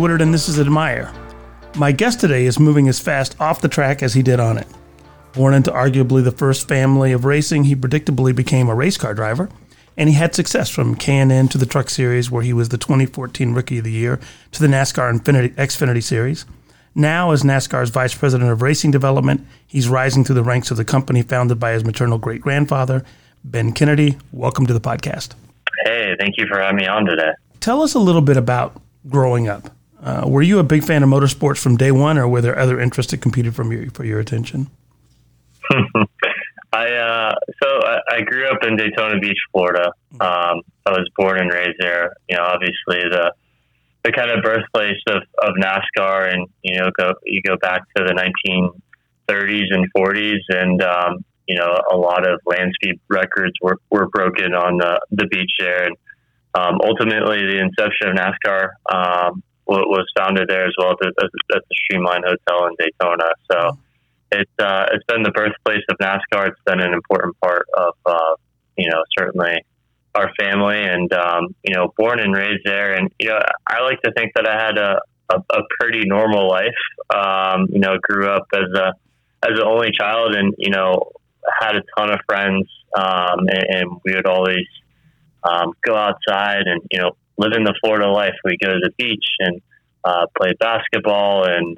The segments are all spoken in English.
Woodard, and this is Admire. My guest today is moving as fast off the track as he did on it. Born into arguably the first family of racing, he predictably became a race car driver, and he had success from K&N to the Truck Series, where he was the 2014 Rookie of the Year, to the NASCAR Xfinity Series. Now, as NASCAR's Vice President of Racing Development, he's rising through the ranks of the company founded by his maternal great-grandfather, Ben Kennedy. Welcome to the podcast. Hey, thank you for having me on today. Tell us a little bit about growing up. Were you a big fan of motorsports from day one, or were there other interests that competed for your attention? I grew up in Daytona Beach, Florida. I was born and raised there. You know, obviously the kind of birthplace of NASCAR, and you go back to the 1930s and 40s, and a lot of land speed records were broken on the beach there, and ultimately the inception of NASCAR was founded there as well at the Streamline Hotel in Daytona. So it's been the birthplace of NASCAR. It's been an important part of certainly our family, and born and raised there. And I like to think that I had a pretty normal life. Grew up as an only child, and had a ton of friends, and we would always go outside and live in the Florida life. We go to the beach and play basketball and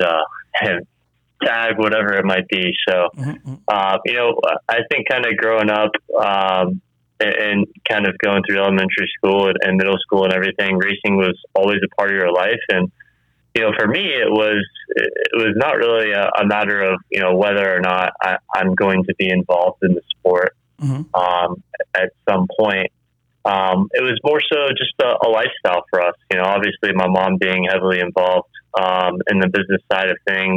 tag, whatever it might be. So, I think kind of growing up and kind of going through elementary school and middle school and everything, racing was always a part of your life. And, for me, it was not really a matter of, whether or not I'm going to be involved in the sport at some point. It was more so just a lifestyle for us. Obviously my mom being heavily involved in the business side of things.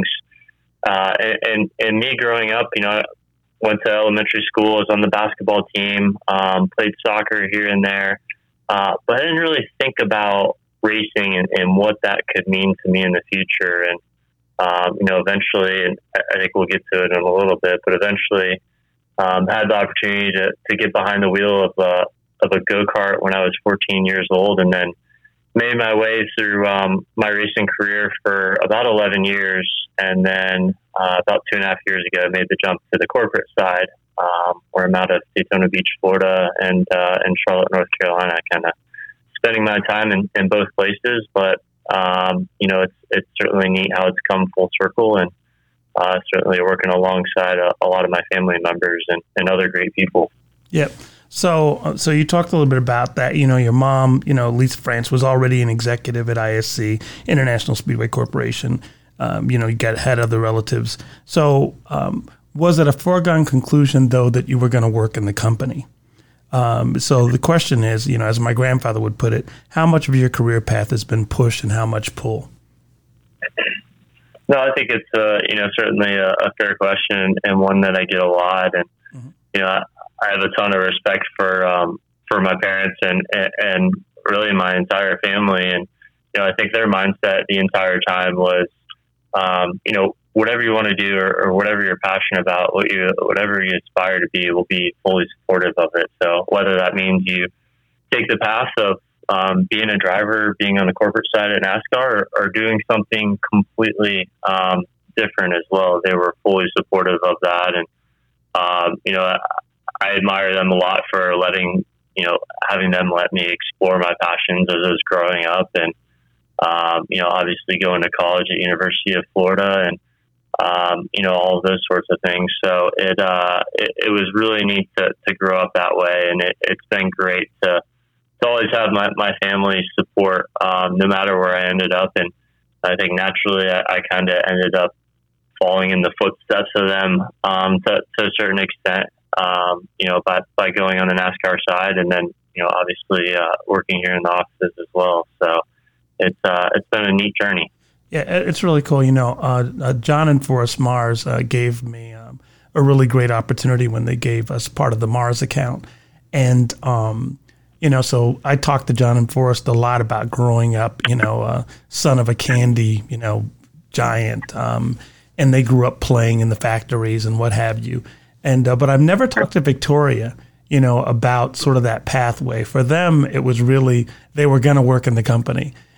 And me growing up, went to elementary school, was on the basketball team, played soccer here and there. But I didn't really think about racing and what that could mean to me in the future. And, eventually, and I think we'll get to it in a little bit, but eventually had the opportunity to get behind the wheel of a go-kart when I was 14 years old, and then made my way through my racing career for about 11 years. And then about 2.5 years ago, I made the jump to the corporate side, where I'm out of Daytona Beach, Florida, and Charlotte, North Carolina, kind of spending my time in both places. But, it's certainly neat how it's come full circle, and certainly working alongside a lot of my family members and other great people. Yep. So you talked a little bit about that. Your mom, Lisa France, was already an executive at ISC, International Speedway Corporation. You had other relatives. So was it a foregone conclusion, though, that you were going to work in the company? So the question is, as my grandfather would put it, how much of your career path has been push and how much pull? No, I think it's certainly a fair question, and one that I get a lot. And I have a ton of respect for my parents and really my entire family. And, I think their mindset the entire time was, whatever you want to do or whatever you're passionate about, whatever you aspire to be, will be fully supportive of it. So whether that means you take the path of being a driver, being on the corporate side at NASCAR, or doing something completely different as well, they were fully supportive of that. And, I admire them a lot for having them let me explore my passions as I was growing up, and, obviously going to college at University of Florida, and, all of those sorts of things. So it was really neat to grow up that way. And it's been great to always have my family's support, no matter where I ended up. And I think naturally I kind of ended up falling in the footsteps of them, to a certain extent. By going on the NASCAR side, and then, obviously, working here in the offices as well. So it's been a neat journey. Yeah, it's really cool. John and Forrest Mars gave me a really great opportunity when they gave us part of the Mars account. And, so I talked to John and Forrest a lot about growing up, son of a candy, giant. And they grew up playing in the factories and what have you. And but I've never talked to Victoria, about sort of that pathway. For them, it was really, they were going to work in the company.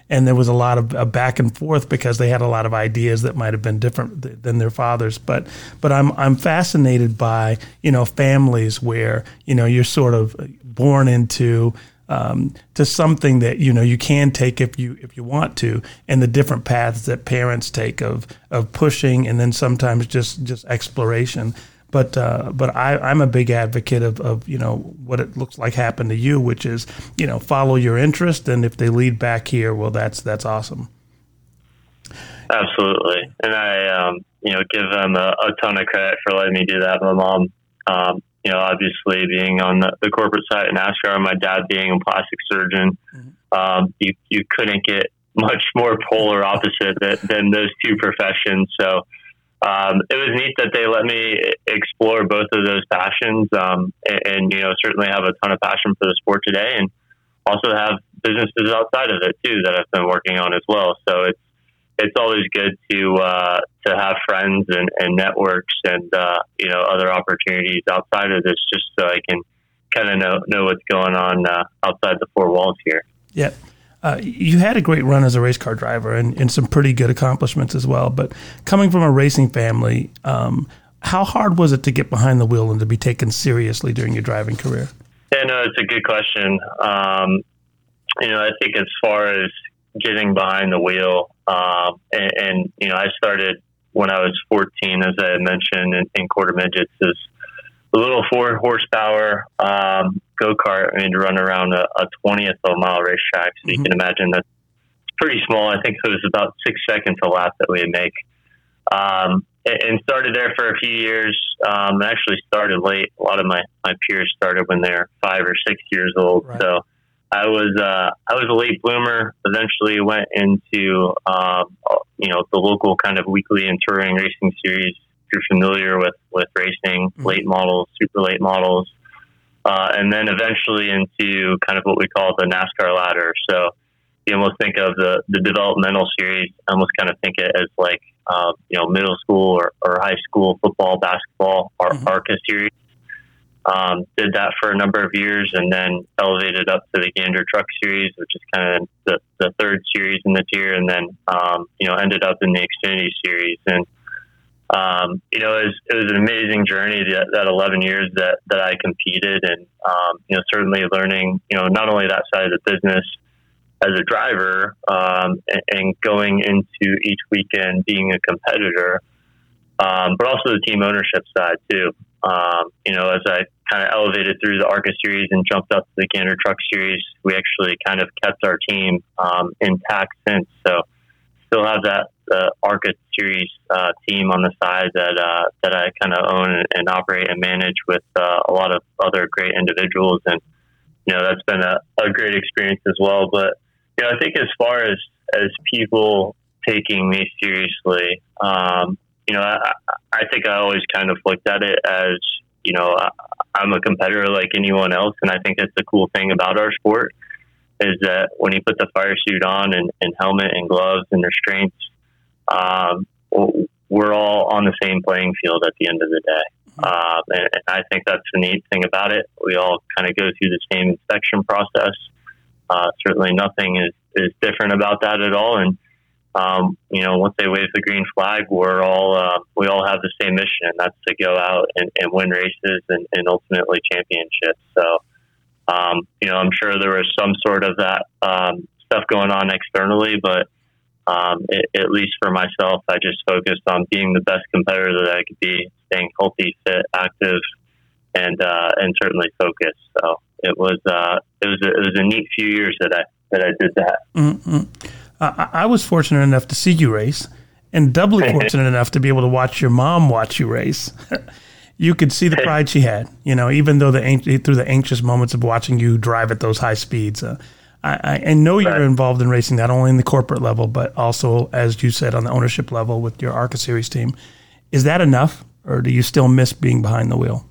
and there was a lot of back and forth because they had a lot of ideas that might have been different than their fathers. But I'm fascinated by, families where, you're sort of born into to something that you can take if you want to, and the different paths that parents take of pushing and then sometimes just exploration. But I'm a big advocate of what it looks like happened to you, which is follow your interest, and if they lead back here, well, that's awesome. Absolutely, and I give them a ton of credit for letting me do that. My mom, obviously being on the corporate side at NASCAR, and my dad being a plastic surgeon, you couldn't get much more polar opposite than those two professions. So. It was neat that they let me explore both of those passions, and certainly have a ton of passion for the sport today, and also have businesses outside of it too that I've been working on as well. So it's always good to have friends and networks and other opportunities outside of this, just so I can kind of know what's going on outside the four walls here. Yeah. You had a great run as a race car driver and some pretty good accomplishments as well. But coming from a racing family, how hard was it to get behind the wheel and to be taken seriously during your driving career? Yeah, no, it's a good question. I think as far as getting behind the wheel, and I started when I was 14, as I had mentioned, in quarter midgets, is a little 4 horsepower go-kart. To run around a 20th of a mile racetrack. So you can imagine that's pretty small. I think it was about 6 seconds a lap that we would make. And started there for a few years. Actually started late. A lot of my peers started when they're 5 or 6 years old. Right. So I was a late bloomer. Eventually went into the local kind of weekly and touring racing series. If you're familiar with racing, late models, super late models. And then eventually into kind of what we call the NASCAR ladder. So you almost think of the developmental series, I almost kind of think it as like, middle school or high school football, basketball, or ARCA series. Did that for a number of years and then elevated up to the Gander Truck Series, which is kind of the third series in the tier, and then, ended up in the Xfinity Series. And, it was an amazing journey, that 11 years that I competed, and, certainly learning, not only that side of the business as a driver, and going into each weekend being a competitor, but also the team ownership side too. As I kind of elevated through the ARCA series and jumped up to the Gander Truck Series, we actually kind of kept our team, intact since. So still have that ARCA series team on the side that I kind of own and operate and manage with a lot of other great individuals, and that's been a great experience as well. But I think as far as people taking me seriously, I think I always kind of looked at it as I'm a competitor like anyone else, and I think that's the cool thing about our sport is that when you put the fire suit on and helmet and gloves and restraints, we're all on the same playing field at the end of the day. And I think that's the neat thing about it. We all kind of go through the same inspection process. Certainly nothing is different about that at all. And, once they wave the green flag, we all have the same mission, and that's to go out and win races and ultimately championships. So, I'm sure there was some sort of that stuff going on externally, but at least for myself, I just focused on being the best competitor that I could be, staying healthy, fit, active, and certainly focused. So it was a neat few years that I did that. Mm-hmm. I was fortunate enough to see you race, and doubly fortunate enough to be able to watch your mom watch you race. You could see the pride she had, even though through the anxious moments of watching you drive at those high speeds. I know you're involved in racing, not only in the corporate level, but also, as you said, on the ownership level with your ARCA Series team. Is that enough, or do you still miss being behind the wheel?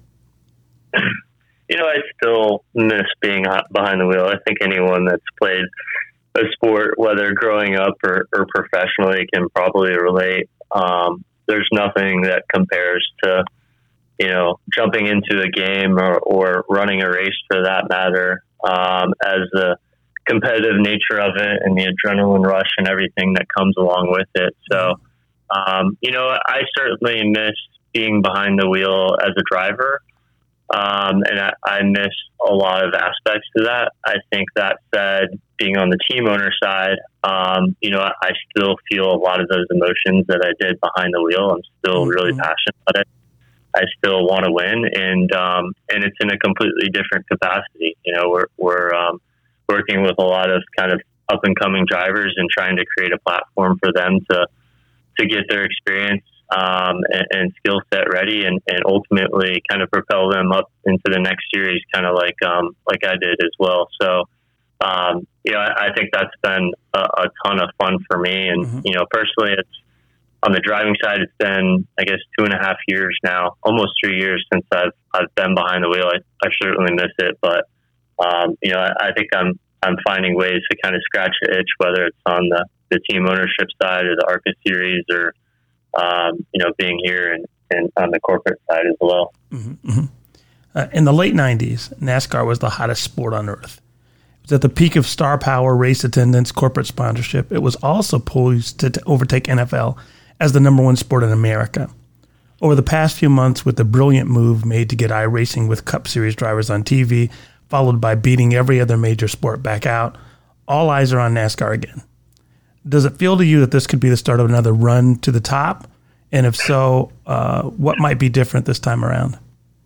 I still miss being behind the wheel. I think anyone that's played a sport, whether growing up or professionally, can probably relate. There's nothing that compares to, jumping into a game or running a race for that matter, as a competitive nature of it and the adrenaline rush and everything that comes along with it. So, I certainly miss being behind the wheel as a driver. And I miss a lot of aspects to that. I think that said, being on the team owner side, I still feel a lot of those emotions that I did behind the wheel. I'm still really passionate about it. I still want to win, and it's in a completely different capacity. We're working with a lot of kind of up and coming drivers and trying to create a platform for them to get their experience and skill set ready, and ultimately kind of propel them up into the next series, kind of like I did as well. So, I think that's been a ton of fun for me. And, personally, it's on the driving side, it's been, I guess, 2.5 years now, almost 3 years since I've been behind the wheel. I certainly miss it, but, I think I'm finding ways to kind of scratch the itch, whether it's on the team ownership side or the ARCA series or, being here and on the corporate side as well. In the late 90s, NASCAR was the hottest sport on earth. It was at the peak of star power, race attendance, corporate sponsorship. It was also poised to overtake NFL as the number one sport in America. Over the past few months, with the brilliant move made to get iRacing with Cup Series drivers on TV, followed by beating every other major sport back out, all eyes are on NASCAR again. Does it feel to you that this could be the start of another run to the top? And if so, what might be different this time around?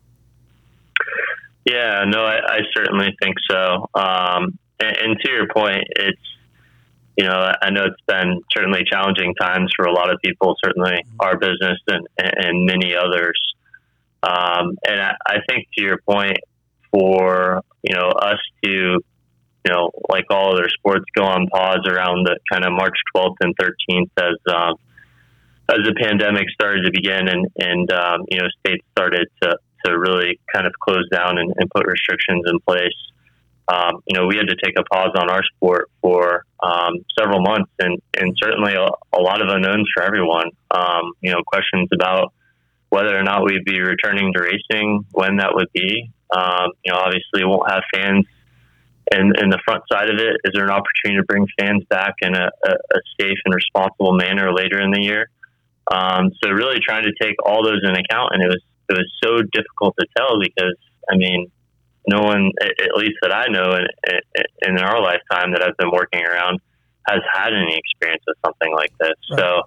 Yeah, no, I certainly think so. And to your point, it's, I know it's been certainly challenging times for a lot of people, certainly our business and many others. And I think to your point, for, us to, like all other sports, go on pause around the kind of March 12th and 13th as the pandemic started to begin and states started to really kind of close down and put restrictions in place. We had to take a pause on our sport for several months and certainly a lot of unknowns for everyone. Questions about whether or not we'd be returning to racing, when that would be. Obviously won't have fans in the front side of it. Is there an opportunity to bring fans back in a safe and responsible manner later in the year? So really trying to take all those into account, and it was so difficult to tell because, no one, at least that I know in our lifetime that I've been working around, has had any experience with something like this. Right. So,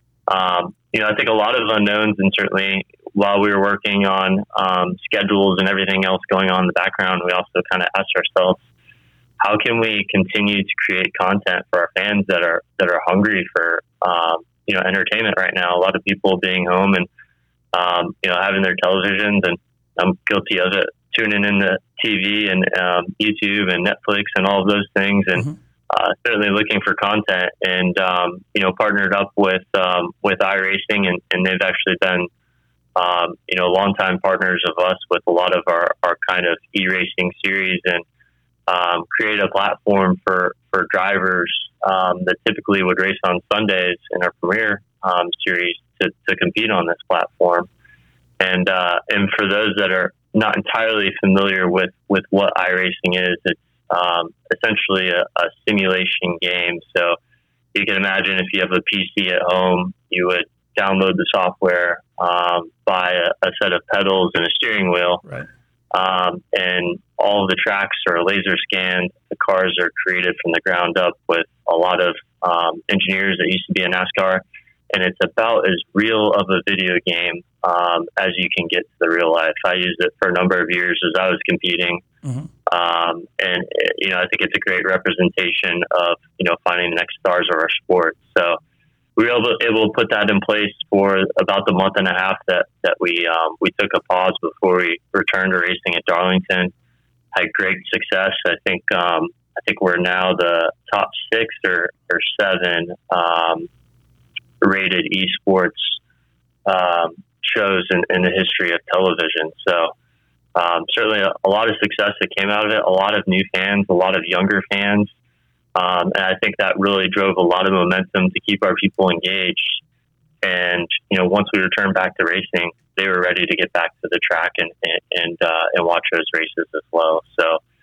I think a lot of unknowns, and certainly while we were working on schedules and everything else going on in the background, we also kind of asked ourselves, how can we continue to create content for our fans that are hungry for entertainment right now? A lot of people being home and having their televisions, and I'm guilty of it, tuning in to TV and YouTube and Netflix and all of those things, and certainly looking for content. And partnered up with iRacing, and they've actually been longtime partners of us with a lot of our kind of e-racing series, and create a platform for drivers that typically would race on Sundays in our Premier series to compete on this platform. And for those that are not entirely familiar with what iRacing is, it's essentially a simulation game. So you can imagine if you have a PC at home, you would download the software, buy a set of pedals and a steering wheel. Right. And all of the tracks are laser scanned. The cars are created from the ground up with a lot of engineers that used to be in NASCAR. And it's about as real of a video game as you can get to the real life. I used it for a number of years as I was competing. And I think it's a great representation of, finding the next stars of our sport. So we were able to put that in place for about the month and a half that we took a pause before we returned to racing at Darlington. Had great success. I think we're now the top 6 or 7 rated esports shows in the history of television. So certainly a lot of success that came out of it, a lot of new fans, a lot of younger fans. And I think that really drove a lot of momentum to keep our people engaged. And, once we returned back to racing, they were ready to get back to the track and watch those races as well. So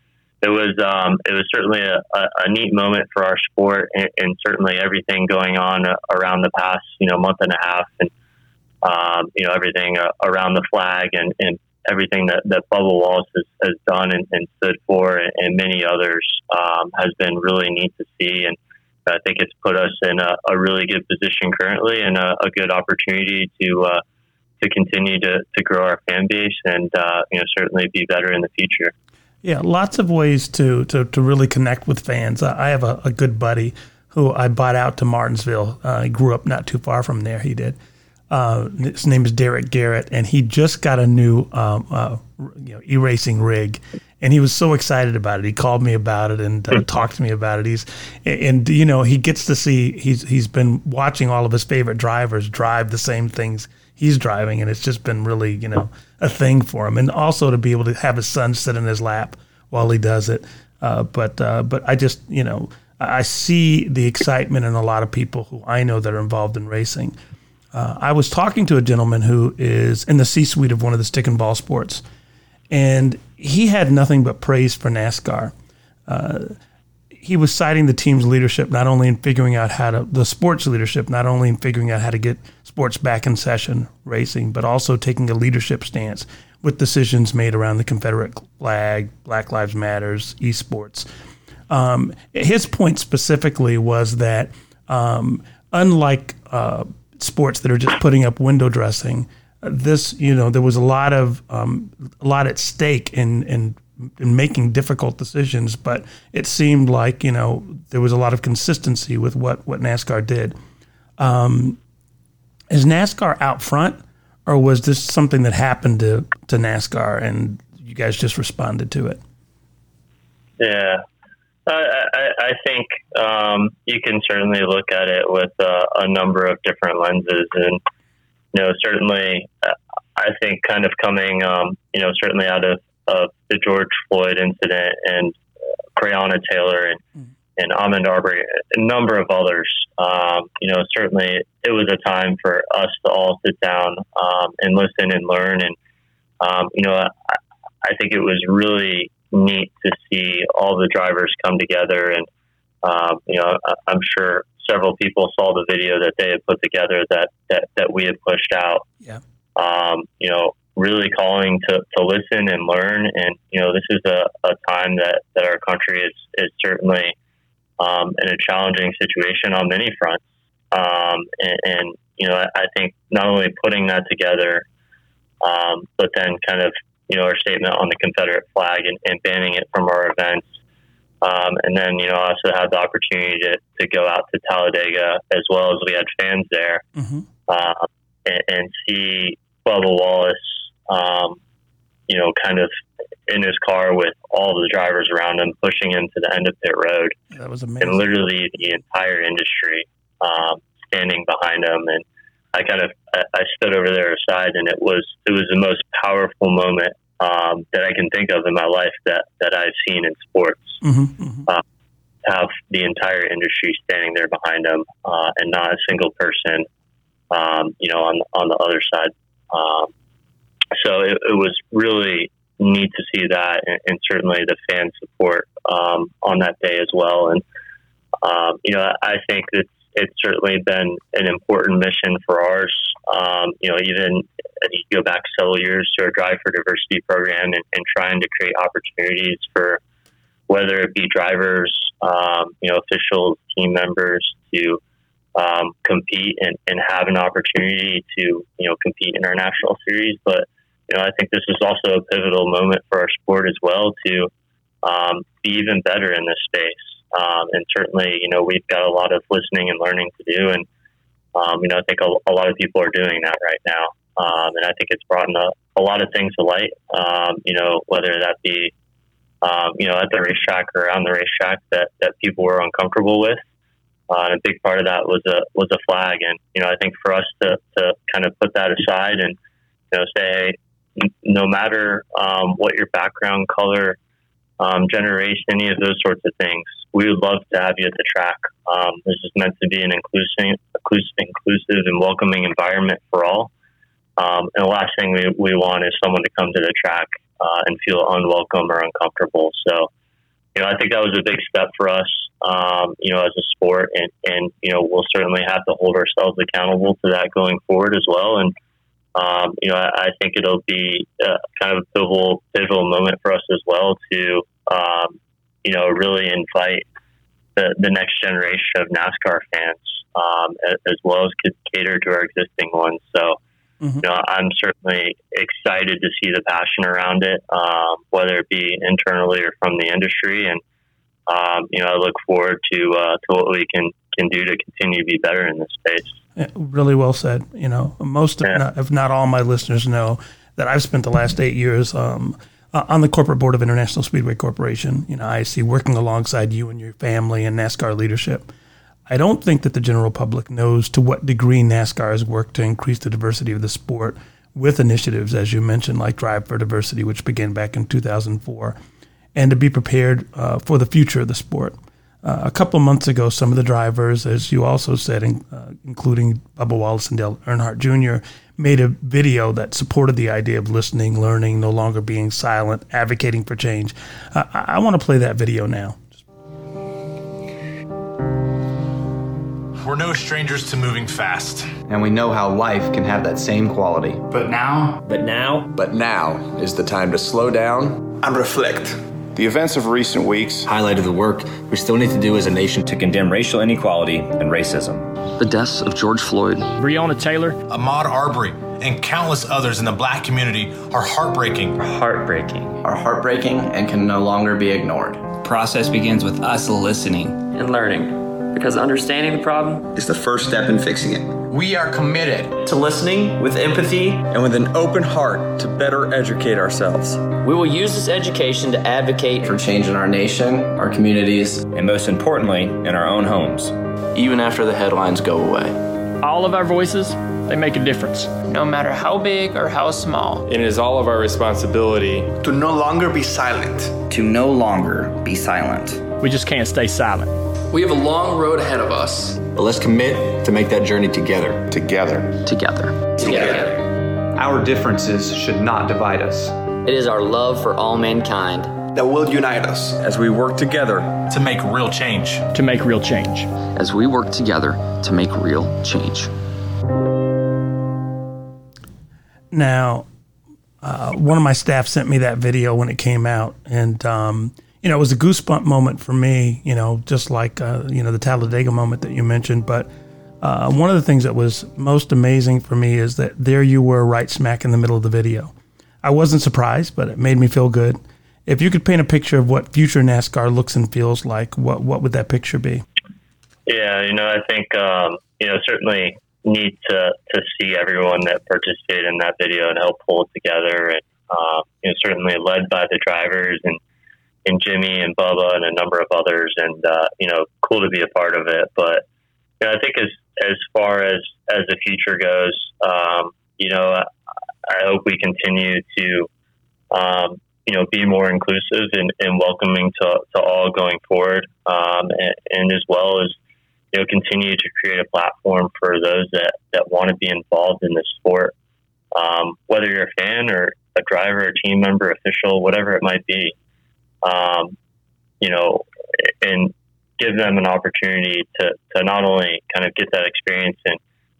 it was certainly a neat moment for our sport, and certainly everything going on around the past month and a half, and everything around the flag and everything that Bubba Wallace has done and stood for, and many others has been really neat to see. And I think it's put us in a really good position currently, and a good opportunity to continue to grow our fan base and certainly be better in the future. Yeah, lots of ways to really connect with fans. I have a good buddy who I bought out to Martinsville. He grew up not too far from there. He did. His name is Derek Garrett, and he just got a new e-racing rig, and he was so excited about it. He called me about it and talked to me about it. He gets to see. He's been watching all of his favorite drivers drive the same things he's driving, and it's just been really a thing for him. And also to be able to have his son sit in his lap while he does it. But I just I see the excitement in a lot of people who I know that are involved in racing. I was talking to a gentleman who is in the C-suite of one of the stick and ball sports, and he had nothing but praise for NASCAR. He was citing the team's leadership, not only in figuring out the sports leadership, not only in figuring out how to get sports back in session racing, but also taking a leadership stance with decisions made around the Confederate flag, Black Lives Matters, esports. His point specifically was that unlike sports that are just putting up window dressing, there was a lot at stake in making difficult decisions, but it seemed like there was a lot of consistency with what NASCAR did. Is NASCAR out front, or was this something that happened to NASCAR and you guys just responded to it? Yeah, I think you can certainly look at it with a number of different lenses, and certainly I think kind of coming certainly out of the George Floyd incident and Breonna Taylor and Ahmaud Arbery, a number of others. Certainly it was a time for us to all sit down and listen and learn. And I think it was really neat to see all the drivers come together. And I'm sure several people saw the video that they had put together that we had pushed out. Yeah. Really calling to listen and learn. And, this is a time that our country is certainly in a challenging situation on many fronts. I think not only putting that together, but then kind of, our statement on the Confederate flag and banning it from our events. And then, I also had the opportunity to go out to Talladega as well, as we had fans there, and see Bubba Wallace, kind of in his car with all the drivers around him, pushing him to the end of pit road. That was amazing. And literally the entire industry standing behind him. And I stood over there aside, and it was the most powerful moment that I can think of in my life that I've seen in sports. Have the entire industry standing there behind him, and not a single person, on the other side. So it was really neat to see that, and certainly the fan support on that day as well. And I think it's certainly been an important mission for ours. Even as you go back several years to our Drive for Diversity program and trying to create opportunities for whether it be drivers, officials, team members to compete and have an opportunity to, compete in our national series. But, I think this is also a pivotal moment for our sport as well to be even better in this space. And certainly, we've got a lot of listening and learning to do. And, I think a lot of people are doing that right now. And I think it's brought in a lot of things to light, whether that be, at the racetrack or around the racetrack that people were uncomfortable with. And a big part of that was a flag. And, I think for us to kind of put that aside and, say, no matter what your background, color, generation, any of those sorts of things, we would love to have you at the track. This is meant to be an inclusive and welcoming environment for all. And the last thing we want is someone to come to the track and feel unwelcome or uncomfortable. So I think that was a big step for us, as a sport, and we'll certainly have to hold ourselves accountable to that going forward as well. And I think it'll be kind of a pivotal moment for us as well to really invite the next generation of NASCAR fans, as well as cater to our existing ones. So, I'm certainly excited to see the passion around it, whether it be internally or from the industry. And, I look forward to what we can do to continue to be better in this space. Yeah, really well said. Most, if not all my listeners know that I've spent the last 8 years on the corporate board of International Speedway Corporation, ISC, working alongside you and your family and NASCAR leadership. I don't think that the general public knows to what degree NASCAR has worked to increase the diversity of the sport with initiatives, as you mentioned, like Drive for Diversity, which began back in 2004, and to be prepared for the future of the sport. A couple of months ago, some of the drivers, as you also said, including Bubba Wallace and Dale Earnhardt Jr., made a video that supported the idea of listening, learning, no longer being silent, advocating for change. I want to play that video now. We're no strangers to moving fast. And we know how life can have that same quality. But now is the time to slow down and reflect. The events of recent weeks highlighted the work we still need to do as a nation to condemn racial inequality and racism. The deaths of George Floyd, Breonna Taylor, Ahmaud Arbery, and countless others in the Black community are heartbreaking. are heartbreaking and can no longer be ignored. The process begins with us listening and learning. Because understanding the problem is the first step in fixing it. We are committed to listening with empathy and with an open heart to better educate ourselves. We will use this education to advocate for change in our nation, our communities, and most importantly, in our own homes. Even after the headlines go away. All of our voices, they make a difference. No matter how big or how small. It is all of our responsibility to no longer be silent. We just can't stay silent. We have a long road ahead of us. But let's commit to make that journey together. Together. Our differences should not divide us. It is our love for all mankind that will unite us as we work together to make real change. As we work together to make real change. Now, one of my staff sent me that video when it came out, and it was a goosebump moment for me, just like, the Talladega moment that you mentioned. But one of the things that was most amazing for me is that there you were right smack in the middle of the video. I wasn't surprised, but it made me feel good. If you could paint a picture of what future NASCAR looks and feels like, what would that picture be? Yeah, I think, certainly neat to see everyone that participated in that video and helped pull it together. And, certainly led by the drivers and Jimmy and Bubba and a number of others, and cool to be a part of it. But I think as far as the future goes, I hope we continue to be more inclusive and welcoming to all going forward, and as well as continue to create a platform for those that want to be involved in this sport, whether you're a fan or a driver, a team member, official, whatever it might be. And give them an opportunity to not only kind of get that experience in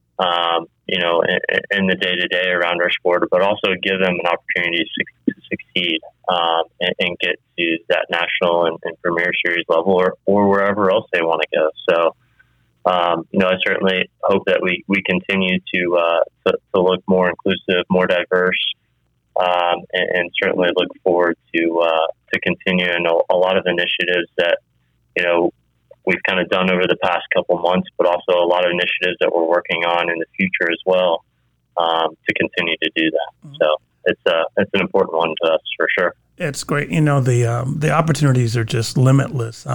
the day-to-day around our sport, but also give them an opportunity to succeed and get to that national and Premier Series level or wherever else they want to go. So, I certainly hope that we continue to look more inclusive, more diverse, and certainly look forward to continuing a lot of initiatives that, we've kind of done over the past couple months, but also a lot of initiatives that we're working on in the future as well, to continue to do that. Mm-hmm. So it's an important one to us for sure. It's great. The opportunities are just limitless.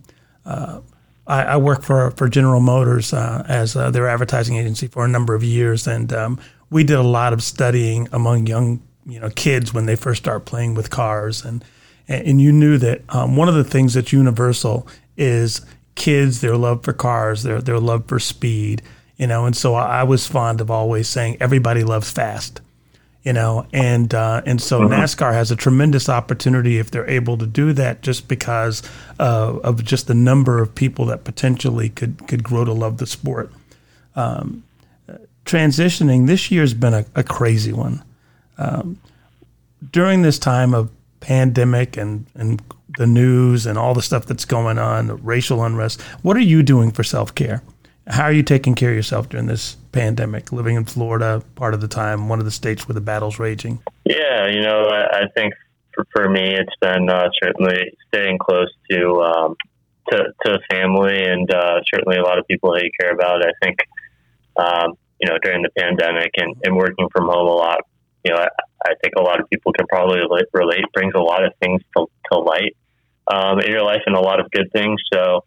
I work for General Motors as their advertising agency for a number of years, and we did a lot of studying among young kids when they first start playing with cars, and you knew that one of the things that's universal is kids, their love for cars, their love for speed, and so I was fond of always saying everybody loves fast. and so NASCAR has a tremendous opportunity if they're able to do that, just because of just the number of people that potentially could grow to love the sport. Transitioning, this year's been a crazy one. During this time of pandemic and the news and all the stuff that's going on, the racial unrest, what are you doing for self-care? How are you taking care of yourself during this pandemic, living in Florida part of the time, one of the states where the battle's raging? Yeah, I think for me, it's been certainly staying close to family and certainly a lot of people that you care about. I think, during the pandemic and working from home a lot, I think a lot of people can probably relate, brings a lot of things to light in your life and a lot of good things. So,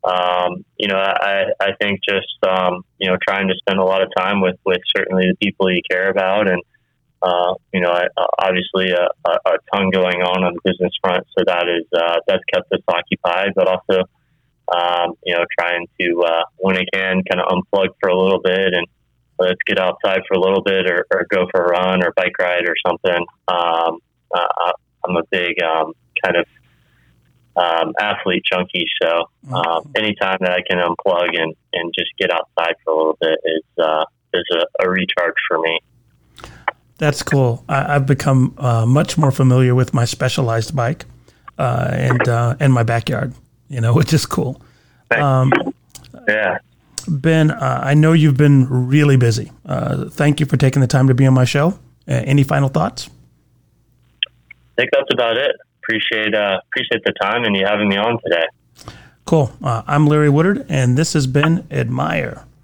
I think just, trying to spend a lot of time with certainly the people you care about. And, obviously a ton going on the business front. So that's kept us occupied, but also, trying to, when I can, kind of unplug for a little bit and let's get outside for a little bit or go for a run or bike ride or something. I'm a big, kind of, athlete junkie. So, anytime that I can unplug and just get outside for a little bit is a recharge for me. That's cool. I've become much more familiar with my Specialized bike and my backyard, which is cool. Yeah. Ben, I know you've been really busy. Thank you for taking the time to be on my show. Any final thoughts? I think that's about it. Appreciate the time and you having me on today. Cool. I'm Larry Woodard, and this has been Admire.